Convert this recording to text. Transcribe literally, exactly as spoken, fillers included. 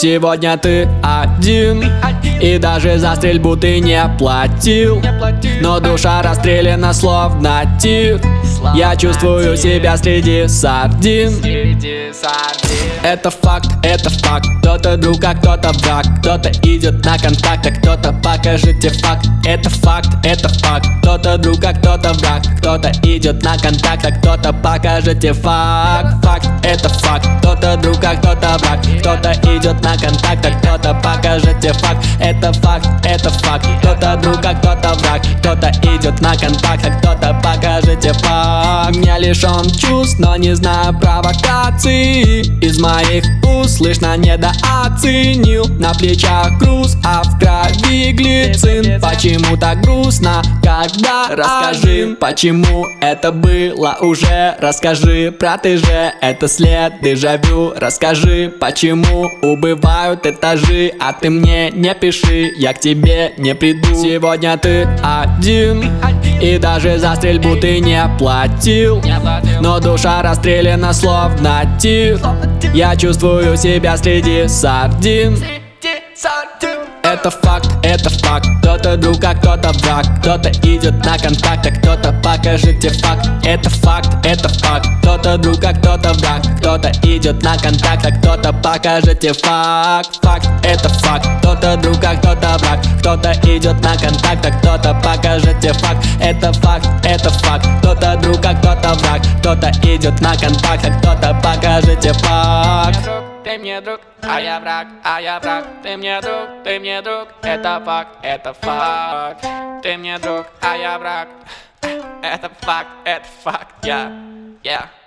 Сегодня ты один, и даже за стрельбу ты не платил, но душа расстреляна словно тир. Я чувствую себя среди сардин. Это факт, это факт. Кто-то друг, а кто-то враг. Кто-то идет на контакт, а кто-то покажите факт. Это факт, это факт. Кто-то друг, а кто-то враг. Кто-то идет на контакт, а кто-то покажите факт. Факт, это факт. Кто-то друг, а кто-то враг. Кто-то идет на контакт, а кто-то покажите факт. Это факт, это факт. Кто-то друг, а кто-то враг. Кто-то идет на контакт, а кто-то покажите факт. Я лишен чувств, но не знаю провокаций. Из моих уст слышно недооценил. На плечах груз, а в крови глицин. Почему так грустно, когда? Расскажи, почему это было уже. Расскажи про ты же, это след дежавю. Расскажи, почему убывают этажи, а ты мне не пиши, я к тебе не приду. Сегодня ты один, и даже за стрельбу ты не платил, но душа расстреляна словно тир. Я чувствую себя среди сардин. Это факт, это факт. Кто-то друг, а кто-то враг. Кто-то идет на контакт, а кто-то покажите факт. Это факт, это факт. Кто-то друг, а кто-то враг. Кто-то идет на контакт, а кто-то покажите факт. Факт, это факт. Кто-то друг, а кто-то враг. Кто-то идет на контакт, а кто-то покажите факт. Это факт, это факт. Кто-то друг, а кто-то враг. Кто-то идет на контакт, а кто-то покажите факт. Ты мне друг, а я враг, а я враг. Ты мне друг, ты мне друг. Это факт, это факт. Ты мне друг, а я враг. Это факт, это факт, я, yeah, я yeah.